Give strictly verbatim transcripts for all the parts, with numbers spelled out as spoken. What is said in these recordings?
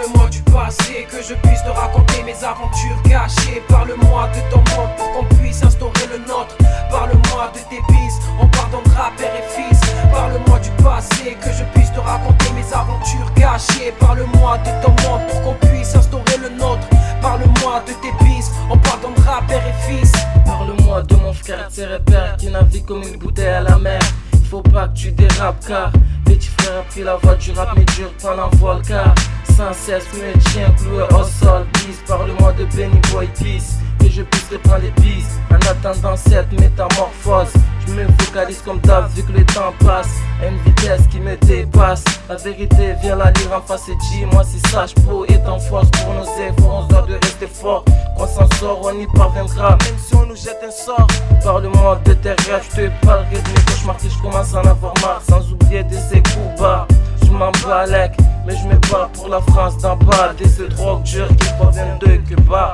Parle-moi du passé, que je puisse te raconter mes aventures cachées. Parle-moi de ton monde pour qu'on puisse instaurer le nôtre. Parle-moi de tes bis, on pardonnera père et fils. Parle-moi du passé, que je puisse te raconter mes aventures cachées. Parle-moi de ton monde pour qu'on puisse instaurer le nôtre. Parle-moi de tes bis, on pardonnera père et fils. Parle-moi de mon frère Tserepère qui navigue comme une bouteille à la mer. Il faut pas que tu dérapes car petit frère a pris la voie du rap mais dur pas l'envol car sans cesse me tiens cloué au sol. Bis, parle-moi de Benny Boy Peace, que je puisse reprendre les pistes en attendant cette métamorphose. Je me focalise comme Dave vu que le temps passe à une vitesse qui me dépasse. La vérité viens la lire en face et dis-moi si sage pour est en force. Pour nos efforts on se doit de rester fort. Qu'on s'en sort on y parviendra même si on nous jette un sort. Parle-moi de tes rêves, je te parlerai de mes cauchemars que je commence à en avoir marre. Sans oublier de ces coups bas, je m'en balèque mais je me bats pour la France d'en bas. De ce drogue dur qui provient de Cuba.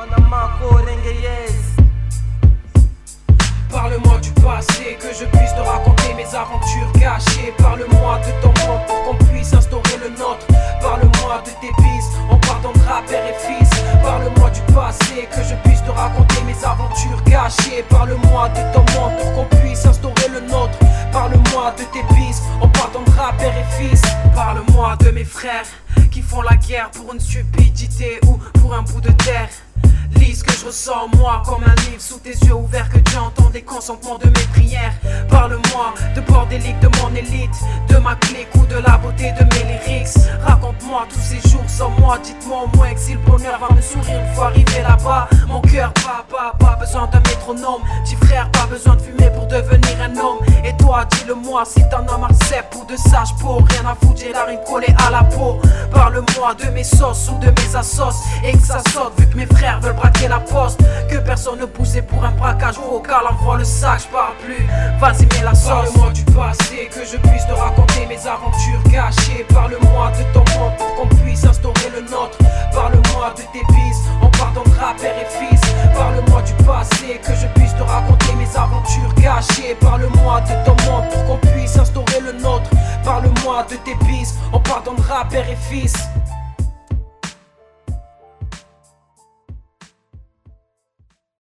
Parle-moi du passé, que je puisse te raconter mes aventures cachées. Parle-moi de ton monde pour qu'on puisse instaurer le nôtre. Parle-moi de tes bis, on pardonnera père et fils. Parle-moi du passé, que je puisse te raconter mes aventures cachées. Parle-moi de ton monde pour qu'on puisse instaurer le nôtre. Parle-moi de tes bis, on pardonnera père et fils. Parle-moi de mes frères qui font la guerre pour une stupidité ou pour un bout de terre. Lis ce que je ressens moi comme un livre sous tes yeux ouverts, que tu entends les consentements de mes prières. Parle-moi de bordélique, de mon élite, de ma clique ou de la beauté de mes lyrics. Raconte-moi tous ces jours sans moi, dites-moi au moins que si le bonheur va me sourire une fois arrivé là-bas. Mon cœur bat, pas, pas besoin d'un métronome. Petit frère, pas besoin de fumer pour devenir un homme. Et toi, dis-le-moi si t'en as marre de cep ou de sage peau. Rien à foutre, j'ai la rime collée à la peau. Parle-moi de mes sauces ou de mes assos et que ça saute vu que mes frères veulent braquer la poste. Que personne ne poussait pour un braquage vocal. Envoie le sac, je parle plus, vas-y mets la sauce. Parle-moi du passé, que je puisse te raconter mes aventures cachées. Parle-moi de ton monde pour qu'on puisse instaurer le nôtre. Parle-moi de tes bis, on pardonnera père et fils. Parle-moi du passé, que je puisse te raconter mes aventures cachées. Parle-moi de ton monde pour qu'on puisse instaurer le nôtre. Parle-moi de tes bis, on pardonnera père et fils.